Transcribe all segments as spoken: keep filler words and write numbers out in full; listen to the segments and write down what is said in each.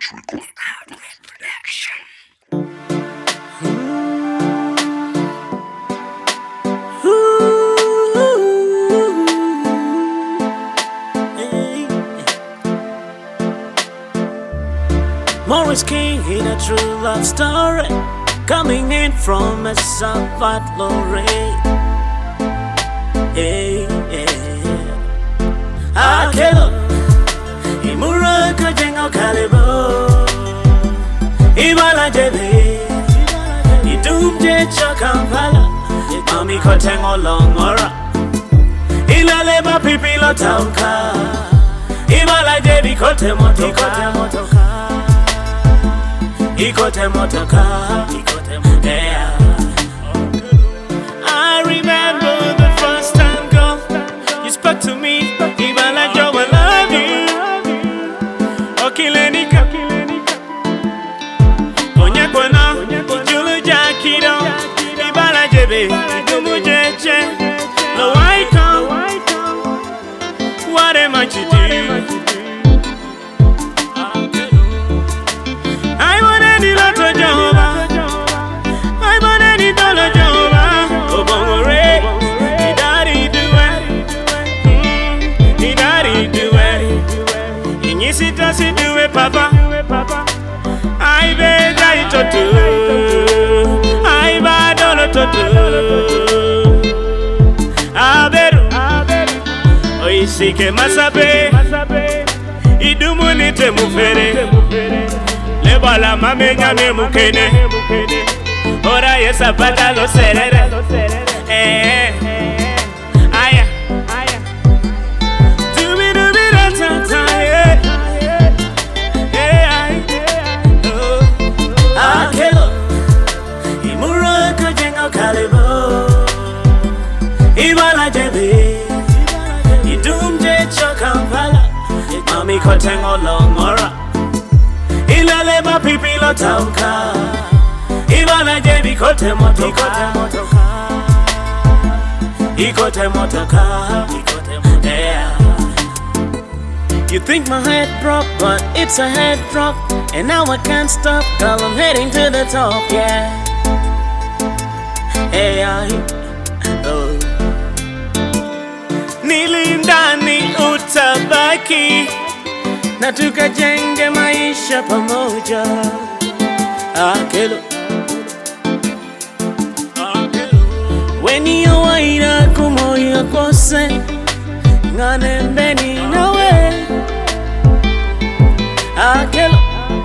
Morris King in a true love story, coming in from a Savat Lorraine. Hey, hey. Akelo, Imura Kajengo Kalibo, Ibala Jebe, Idumje Chakampala, Mami Kotengo Longora, Ilaleba Pipilo Tauka, Ibala Jebi Kote Motoka. Ikote motoka, ikote motoka. Yeah. I remember the first time, girl, you spoke to me. Ibala Joe, I love you. Okilenika, Onyakwana, Ijulu Jakido, Ibala Jebe, Idumu Jeche, Lo Waika. What am I to do? It doesn't do it, Papa. I bet I to do. I bet I to do. I bet. Oh, you see, que masabe. Idu munite mufere. Leba la mame nyame mukene. Ora yesa pata lo serere. Eh. Aya. Do me do me that time. Ibala Jebe, Idumje Chakampala, Mami Kotengo Longora, Ilaleba Pipilo Tauka, Ibala Jebi Kote Motoka, Ikote Motoka, yeah. You think my head dropped, but it's a head drop, and now I can't stop, girl, I'm heading to the top, yeah. Hey, I, oh. Nilindani utabaki na tukajenge maisha pamoja. Akelo, weni yawaira kumoya kose ngane mbeni nawe. Akelo,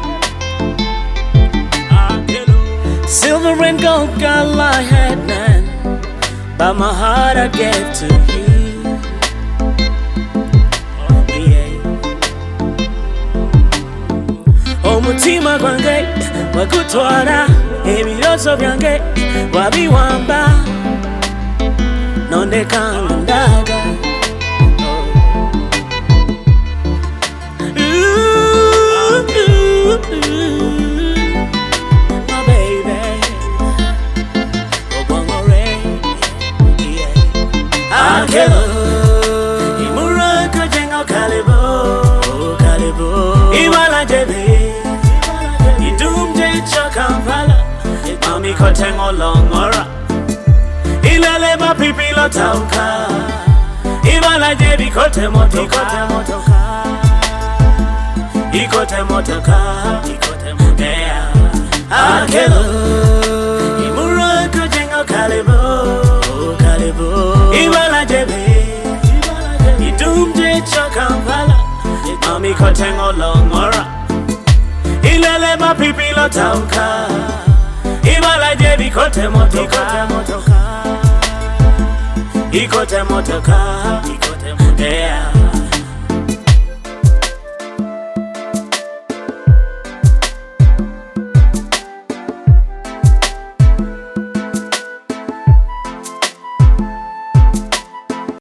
silver and gold girl I had none, but my heart I gave to you. Omutima gwange wakutwala ebirozo byange wabiwamba nondekanga ndaga. Ooh, ooh, ooh, my baby, Obongore, yeah. Akelo, Imura Kajengo Kalibo, Kalibo, Ibala Jebe. Kampala, Mami Kotengo Longora, Ilaleba Pipilo Tauka, Ibala Jebi Kote Motoka, Ikote Motoka, yeah. Akelo, Imura Kajengo Kalibo, Kalibo, Ibala Jebe, Idumje Chakampala, Mami Kotengo Longora. Ilaleba Pipilo Tauka, Ibala Jebi Kote Motoka, Ikote Motoka, yeah.